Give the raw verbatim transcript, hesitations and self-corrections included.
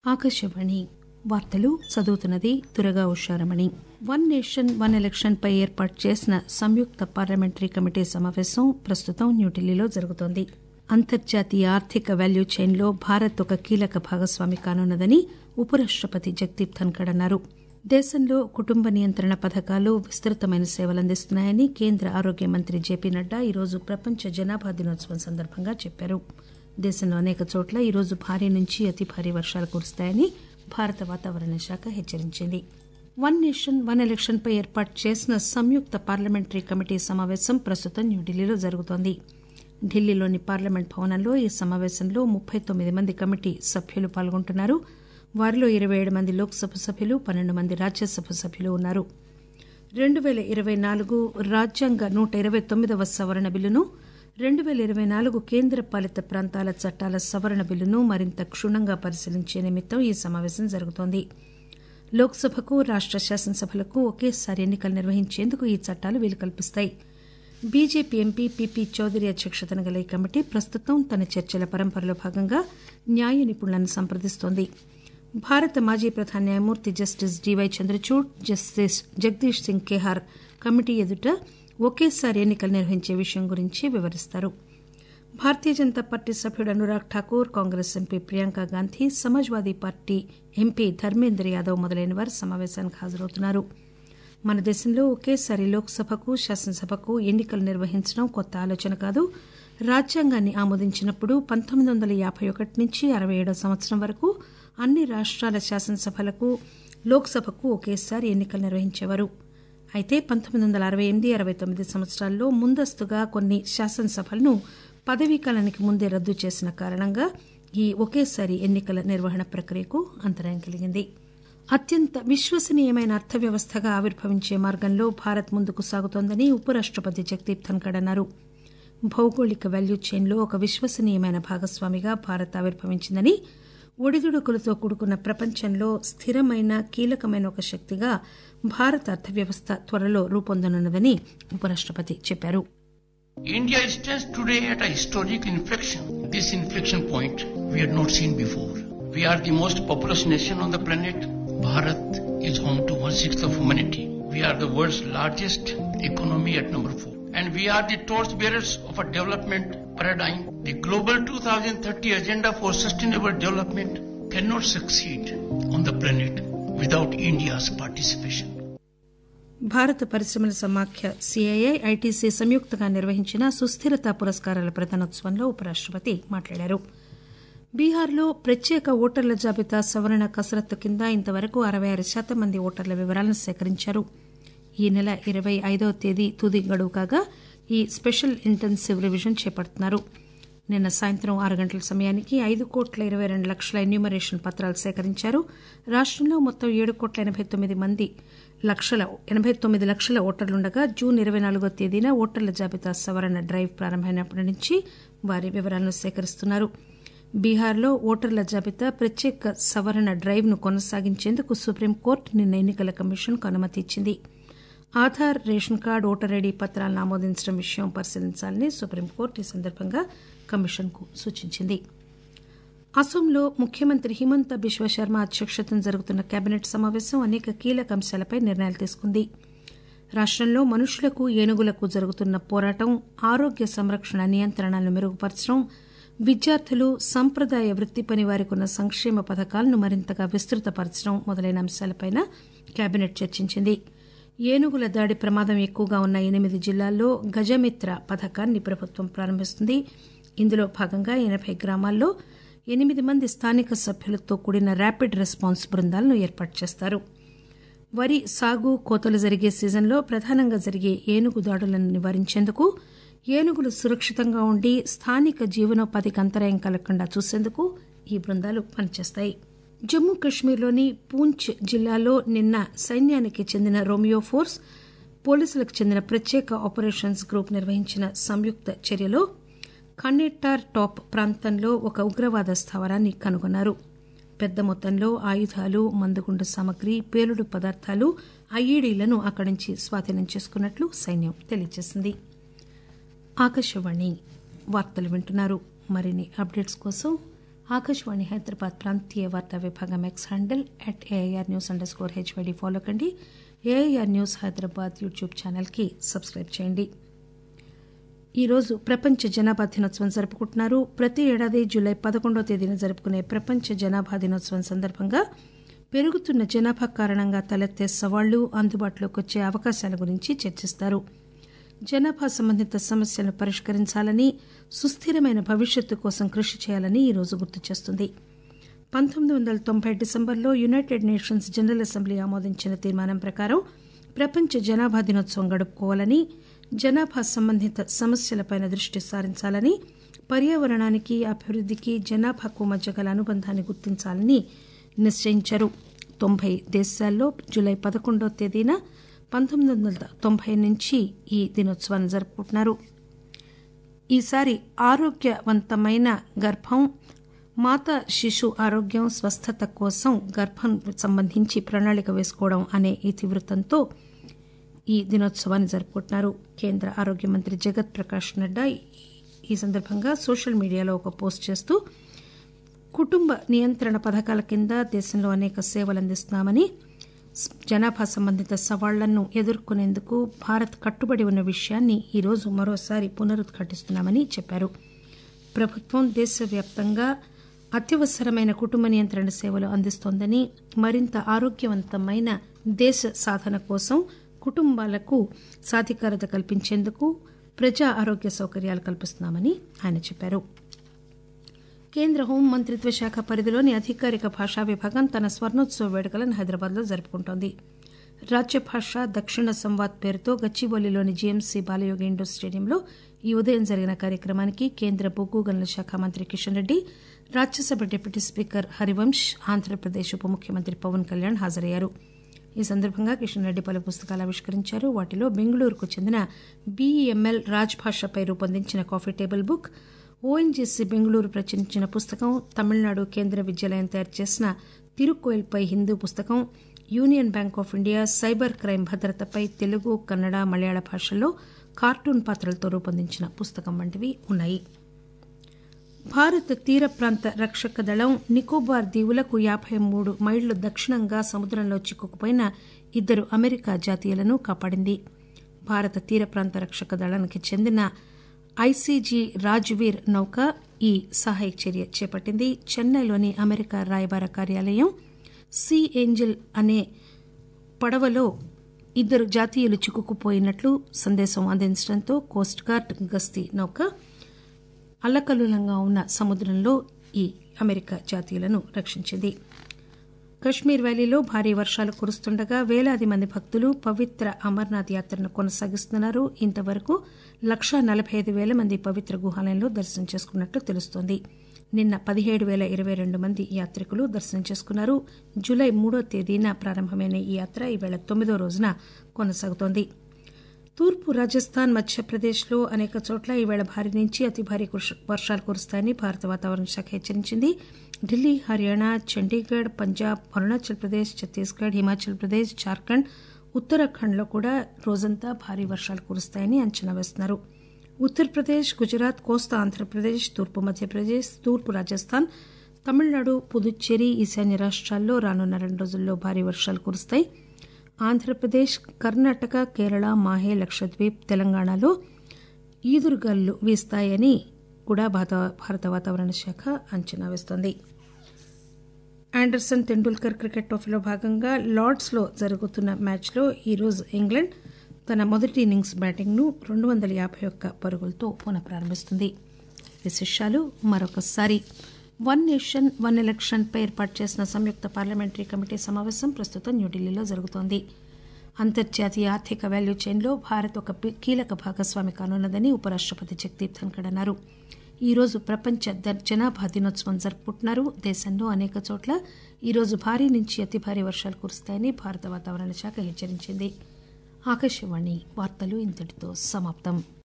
ఆకాశవాణి వార్తలు చదువుతున్నది Durga Usharamani. One nation one election పై ఏర్పాటు చేసిన సంయుక్త పార్లమెంటరీ కమిటీ సమావేశం ప్రస్తుతం న్యూఢిల్లీలో జరుగుతోంది. అంతర్జాతీయ ఆర్థిక వాల్యూ చైన్లో భారత్ ఒక కీలక భాగస్వామి కానున్నదని ఉపరాష్టపతి జగదీప్ ధన్కర్ అన్నారు. దేశంలో కుటుంబ నియంత్రణ పథకాలు విస్తృతమైన సేవలందిస్తున్నాయని కేంద్ర ఆరోగ్య మంత్రి జేపీ నడ్డా ఈరోజు ప్రపంచ జనాభా దినోత్సవం సందర్భంగా చెప్పారు. దేశంలో అనేక చోట్ల ఈరోజు భారీ నుంచి అతి భారీ వర్షాలు కురుస్తాయని భారత వాతావరణ శాఖ హెచ్చరించింది. వన్ నేషన్ వన్ ఎలక్షన్ పై ఏర్పాటు చేసిన సంయుక్త పార్లమెంటరీ కమిటీ సమావేశం ప్రస్తుతం న్యూఢిల్లీలో జరుగుతోంది. ఢిల్లీలోని పార్లమెంట్ భవనంలో ఈ సమావేశంలో ముప్పై తొమ్మిది మంది కమిటీ సభ్యులు పాల్గొంటున్నారు. వారిలో ఇరవై ఏడు మంది లోక్సభ సభ్యులు, పన్నెండు మంది రాజ్యసభ సభ్యులు ఉన్నారు. రెండు పేల ఇరవై నాలుగు రాజ్యాంగ నూట ఇరవై తొమ్మిదవ సవరణ బిల్లును, రెండు పేల ఇరవై నాలుగు కేంద్ర పాలిత ప్రాంతాల చట్టాల సవరణ బిల్లును మరింత క్షుణ్ణంగా పరిశీలించే నిమిత్తం ఈ సమావేశం జరుగుతోంది. లోక్సభకు, రాష్ట శాసనసభలకు ఒకేసారి ఎన్నికలు నిర్వహించేందుకు ఈ చట్టాలు వీలు కల్పిస్తాయి. బీజేపీ ఎంపీ పీపీ చౌదరి అధ్యక్షతన గల ఈ కమిటీ ప్రస్తుతం తన చర్చల పరంపరలో భాగంగా న్యాయ నిపుణులను సంప్రదిస్తోంది. భారత మాజీ ప్రధాన న్యాయమూర్తి justice DY Chandrachud, justice Jagdish Singh Khehar committee ఎదుట ఒకేసారి ఎన్నికలు నిర్వహించే విషయం గురించి వివరిస్తారు. భారతీయ జనతా పార్టీ సభ్యుడు Anurag Thakur, Congress MP Priyanka Gandhi, Samajwadi party MP Dharmendra Yadav మొదలైన వారు సమావేశానికి హాజరవుతున్నారు. మన దేశంలో ఒకేసారి లోక్సభకు, శాసనసభకు ఎన్నికలు నిర్వహించడం కొత్త ఆలోచన కాదు. రాజ్యాంగాన్ని ఆమోదించినప్పుడు పంతొమ్మిది వందల యాబై ఒకటి నుంచి అరవై ఏడో సంవత్సరం వరకు అన్ని రాష్టాల శాసనసభలకు, లోక్సభకు ఒకేసారి ఎన్నికలు నిర్వహించేవారు. అయితే పంతొమ్మిది వందల అరవై ఎనిమిది అరవై తొమ్మిది సంవత్సరాల్లో ముందస్తుగా కొన్ని శాసనసభలను పదవీకాలానికి ముందే రద్దు చేసిన కారణంగా ఈ ఒకేసారి ఎన్నికల నిర్వహణ ప్రక్రియకు అంతరాయం కలిగింది. అత్యంత విశ్వసనీయమైన అర్థవ్యవస్థగా ఆవిర్భవించే మార్గంలో భారత్ ముందుకు సాగుతోందని ఉపరాష్టపతి జగదీప్ ధన్కర్ అన్నారు. భౌగోళిక వాల్యూ చైన్లో ఒక విశ్వసనీయమైన భాగస్వామిగా భారత్ ఆవిర్భవించిందని, ఒడిదుడుకులతో కూడుకున్న ప్రపంచంలో స్థిరమైన కీలకమైన ఒక శక్తిగా భారత అర్థవ్యవస్థ త్వరలో రూపొందనున్నదని ఉపరాష్టపతి చెప్పారు. India stands today at a historic inflection. This inflection point we had not seen before. We are the most populous nation on the planet. Bharat is home to one-sixth of humanity. We are the world's largest economy at number four. And we are the torchbearers of a development paradigm. The global two thousand thirty agenda for sustainable development cannot succeed on the planet without India's participation. భారత పరిశ్రమల సమాఖ్య CII, ITC సంయుక్తంగా నిర్వహించిన సుస్థిరతా పురస్కారాల ప్రదానోత్సవంలో ఉపరాష్టపతి మాట్లాడారు. బీహార్లో ప్రత్యేక ఓటర్ల జాబితా సవరణ కసరత్తు కింద ఇంతవరకు అరవై ఆరు శాతం మంది ఓటర్ల వివరాలను సేకరించారు. ఈ నెల ఇరవై ఐదవ తేదీ తుది గడువు కాగా ఈ స్పెషల్ ఇంటెన్సివ్ రివిజన్ చేపడుతున్నారు. నిన్న సాయంత్రం ఆరు గంటల సమయానికి ఐదు కోట్ల ఇరవై రెండు లక్షల ఎన్యూమరేషన్ పత్రాలు సేకరించారు. రాష్టంలో మొత్తం ఏడు కోట్ల ఎనబై తొమ్మిది మంది లక్షల ఎనబై తొమ్మిది లక్షల ఓటర్లుండగా జూన్ ఇరవై నాలుగో తేదీన ఓటర్ల జాబితా సవరణ డ్రైవ్ ప్రారంభమైనప్పటి నుంచి వారి వివరాలను సేకరిస్తున్నారు. బీహార్లో ఓటర్ల జాబితా ప్రత్యేక సవరణ డ్రైవ్ ను కొనసాగించేందుకు సుప్రీంకోర్టు నిన్న ఎన్నికల కమిషన్ కు అనుమతి ఇచ్చింది. Aadhaar, ration card, voter ID పత్రాలను ఆమోదించడం విషయం పరిశీలించాలని సుప్రీంకోర్టు ఈ సందర్భంగా కమిషన్ కు సూచించింది. అసోంలో ముఖ్యమంత్రి హిమంత బిశ్వ శర్మ అధ్యక్షతన జరుగుతున్న కేబినెట్ సమావేశం అనేక కీలక అంశాలపై నిర్ణయాలు తీసుకుంది. రాష్టంలో మనుషులకు, ఏనుగులకు జరుగుతున్న పోరాటం, ఆరోగ్య సంరక్షణ నియంత్రణలను మెరుగుపరచడం, విద్యార్థులు, సంప్రదాయ వృత్తి పని వారికి ఉన్న సంక్షేమ పథకాలను మరింతగా విస్తృతపరచడం మొదలైన అంశాలపై కేబినెట్ చర్చించింది. ఏనుగుల దాడి ప్రమాదం ఎక్కువగా ఉన్న ఎనిమిది జిల్లాల్లో గజమిత్ర పథకాన్ని ప్రభుత్వం ప్రారంభిస్తుంది. ఇందులో భాగంగా ఎనబై గ్రామాల్లో ఎనిమిది మంది స్థానిక సభ్యులతో కూడిన ర్యాపిడ్ రెస్పాన్స్ బృందాలను ఏర్పాటు చేస్తారు. వరి సాగు, కోతలు జరిగే సీజన్లో ప్రధానంగా జరిగే ఏనుగు దాడులను నివారించేందుకు, ఏనుగులు సురక్షితంగా ఉండి స్థానిక జీవనోపాధికి అంతరాయం కలగకుండా చూసేందుకు ఈ బృందాలు పనిచేస్తాయి. జమ్మూ కశ్మీర్లోని పూంచ్ జిల్లాలో నిన్న సైన్యానికి చెందిన రోమియో ఫోర్స్, పోలీసులకు చెందిన ప్రత్యేక ఆపరేషన్స్ గ్రూప్ నిర్వహించిన సంయుక్త చర్యలో ఖన్నేటార్ టాప్ ప్రాంతంలో ఒక ఉగ్రవాద స్థావరాన్ని కనుగొన్నారు. పెద్ద మొత్తంలో ఆయుధాలు, మందుగుండు సామగ్రి, పేలుడు పదార్థాలు, ఐఈడీలను అక్కడి నుంచి స్వాధీనం చేసుకున్నట్లు సైన్యం తెలియజేసింది. ఆకాశవాణి వార్తలు వింటున్నారు. మరిన్ని అప్డేట్స్ కోసం ఆకాశవాణి హైదరాబాద్ ప్రాంతీయ వార్తా విభాగం X handle at AIR news underscore HYD follow కండి. ఏఐఆర్ న్యూస్ హైదరాబాద్ యూట్యూబ్ ఛానల్కి సబ్స్క్రైబ్ చేయండి. ఈరోజు ప్రపంచ జనాభా దినోత్సవం జరుపుకుంటున్నారు. ప్రతి ఏడాది జూలై పదకొండవ తేదీన జరుపుకునే ప్రపంచ జనాభా దినోత్సవం సందర్భంగా పెరుగుతున్న జనాభా కారణంగా తలెత్తే సవాళ్లు, అందుబాటులోకి వచ్చే అవకాశాల గురించి చర్చిస్తారు. జనాభా సంబంధిత సమస్యలను పరిష్కరించాలని, సుస్థిరమైన భవిష్యత్తు కోసం కృషి చేయాలని ఈ రోజు గుర్తు చేస్తుంది. పంతొమ్మిది వందల తొంభై డిసెంబర్లో యునైటెడ్ నేషన్స్ జనరల్ అసెంబ్లీ ఆమోదించిన తీర్మానం ప్రకారం ప్రపంచ జనాభా దినోత్సవం గడుపుకోవాలని, జనాభా సంబంధిత సమస్యలపై దృష్టి సారించాలని, పర్యావరణానికి, అభివృద్దికి, జనాభాకు మధ్య గల అనుబంధాన్ని గుర్తించాలని నిశ్చయించారు. తొంభై దేశాల్లో జూలై పదకొండవ తేదీన పంతొమ్మిది వందల తొంభై నుంచి ఈ దినోత్సవాన్ని జరుపుకుంటున్నారు. ఈసారి ఆరోగ్యవంతమైన గర్భం, మాతా శిశు ఆరోగ్యం, స్వస్థత కోసం గర్భం సంబంధించి ప్రణాళిక వేసుకోవడం అనే ఇతివృత్తంతో ఈ దినోత్సవాన్ని జరుపుకుంటున్నారు. కేంద్ర ఆరోగ్య మంత్రి జగత్ ప్రకాష్ నడ్డా ఈ సందర్భంగా సోషల్ మీడియాలో ఒక పోస్ట్ చేస్తూ కుటుంబ నియంత్రణ పథకాల కింద దేశంలో అనేక సేవలు అందిస్తున్నామని, జనాభా సంబంధిత సవాళ్లను ఎదుర్కొనేందుకు భారత్ కట్టుబడి ఉన్న విషయాన్ని ఈరోజు మరోసారి పునరుద్ఘాటిస్తున్నామని చెప్పారు. ప్రభుత్వం దేశవ్యాప్తంగా అత్యవసరమైన కుటుంబ నియంత్రణ సేవలు అందిస్తోందని, మరింత ఆరోగ్యవంతమైన దేశ సాధన కోసం కుటుంబాలకు సాధికారత కల్పించేందుకు ప్రజా ఆరోగ్య సౌకర్యాలు కల్పిస్తున్నామని ఆయన చెప్పారు. కేంద్ర హోం మంత్రిత్వ శాఖ పరిధిలోని అధికారిక భాషా విభాగం తన స్వర్ణోత్సవ వేడుకలను హైదరాబాద్లో జరుపుకుంటోంది. రాజ్యభాష దక్షిణ సంవాద్ పేరుతో గచ్చిబౌలిలోని జీఎంసీ బాలయోగి ఇండోర్ స్టేడియంలో ఈ ఉదయం జరిగిన కార్యక్రమానికి కేంద్ర బొగ్గు గనుల శాఖ మంత్రి కిషన్ రెడ్డి, రాజ్యసభ డిప్యూటీ స్పీకర్ హరివంశ్, ఆంధ్రప్రదేశ్ ఉప ముఖ్యమంత్రి పవన్ కళ్యాణ్ హాజరయ్యారు. ఈ సందర్భంగా కిషన్ రెడ్డి పలు పుస్తకాలు ఆవిష్కరించారు. వాటిలో బెంగళూరుకు చెందిన బీఈఎంఎల్ రాజ్భాషపై రూపొందించిన coffee table book, ONGC Bengaluru ప్రచురించిన పుస్తకం, తమిళనాడు కేంద్ర విద్యాలయం తయారు చేసిన తిరుకోయిల్పై హిందూ పుస్తకం, union bank of India cyber crime భద్రతపై తెలుగు, కన్నడ, మలయాళ భాషల్లో కార్టూన్ పాత్రలతో రూపొందించిన పుస్తకం వంటివి ఉన్నాయి. భారత తీర ప్రాంత రక్షక దళం నికోబార్ దీవులకు యాబై మూడు మైళ్లు దక్షిణంగా సముద్రంలో చిక్కుకుపోయిన ఇద్దరు అమెరికా జాతీయులను కాపాడింది. భారత తీర ప్రాంత రక్షక దళానికి చెందిన ఐసీజీ రాజ్వీర్ నౌక ఈ సహాయక చర్య చేపట్టింది. చెన్నైలోని అమెరికా రాయబార కార్యాలయం సీ ఏంజిల్ అనే పడవలో ఇద్దరు జాతీయులు చిక్కుకుపోయినట్లు సందేశం అందించడంతో కోస్ట్ గార్డ్ గస్తీ నౌక అల్లకల్లోలంగా ఉన్న సముద్రంలో ఈ అమెరికా జాతీయులను రక్షించింది. కశ్మీర్ వ్యాలీలో భారీ వర్షాలు కురుస్తుండగా వేలాది మంది భక్తులు పవిత్ర అమర్నాథ్ యాత్రను కొనసాగిస్తున్నారు. ఇంతవరకు లక్షా నలభై ఐదు వేల మంది పవిత్ర గుహాలయంలో దర్శనం చేసుకున్నట్లు తెలుస్తోంది. నిన్న పదిహేడు వేల ఇరవై రెండు మంది యాత్రికులు దర్శనం చేసుకున్నారు. జూలై మూడో తేదీన ప్రారంభమైన ఈ యాత్ర ఈవేళ తొమ్మిదో రోజున కొనసాగుతోంది. తూర్పు రాజస్థాన్, మధ్యప్రదేశ్లో అనేక చోట్ల ఈవేళ భారీ నుంచి అతి భారీ వర్షాలు కురుస్తాయని భారత వాతావరణ శాఖ హెచ్చరించింది. ఢిల్లీ, హర్యానా, చండీగఢ్, పంజాబ్, అరుణాచల్ ప్రదేశ్, ఛత్తీస్గఢ్, హిమాచల్ ప్రదేశ్, జార్ఖండ్, ఉత్తరాఖండ్లో కూడా రోజంతా భారీ వర్షాలు కురుస్తాయని అంచనా వేస్తున్నారు. ఉత్తరప్రదేశ్, గుజరాత్, కోస్తా ఆంధ్రప్రదేశ్, తూర్పు మధ్యప్రదేశ్, తూర్పు రాజస్థాన్, తమిళనాడు, పుదుచ్చేరి, ఈశాన్య రాష్ట్రాల్లో రానున్న రెండు రోజుల్లో భారీ వర్షాలు కురుస్తాయి. ఆంధ్రప్రదేశ్, కర్ణాటక, కేరళ, మాహే, లక్షద్వీప్, తెలంగాణలో ఈదురుగాలులు వీస్తాయని కూడా భారత వాతావరణ శాఖ అంచనా వేస్తోంది. ఆండర్సన్ తెండూల్కర్ క్రికెట్ ట్రోఫీలో భాగంగా లార్డ్స్లో జరుగుతున్న మ్యాచ్లో ఈరోజు ఇంగ్లాండ్ తన మొదటి ఇన్నింగ్స్ బ్యాటింగ్ను రెండు వందల యాభై ఒక్క పరుగులతో పునఃప్రారంభిస్తుంది. విశేషాలు మరొకసారి. వన్ నేషన్ వన్ ఎలక్షన్ పై ఏర్పాటు చేసిన సంయుక్త పార్లమెంటరీ కమిటీ సమావేశం ప్రస్తుతం న్యూఢిల్లీలో జరుగుతోంది. అంతర్జాతీయ ఆర్థిక వాల్యూ చైన్లో భారత్ ఒక కీలక భాగస్వామి కానున్నదని ఉపరాష్టపతి జగదీప్ ధన్కర్ అన్నారు. ఈరోజు ప్రపంచ జనాభా దినోత్సవం జరుపుకుంటున్నారు. దేశంలో అనేక చోట్ల ఈరోజు భారీ నుంచి అతి భారీ వర్షాలు కురుస్తాయని భారత వాతావరణ శాఖ హెచ్చరించింది. ఆకాశవాణి వార్తలు ఇంతటితో సమాప్తం.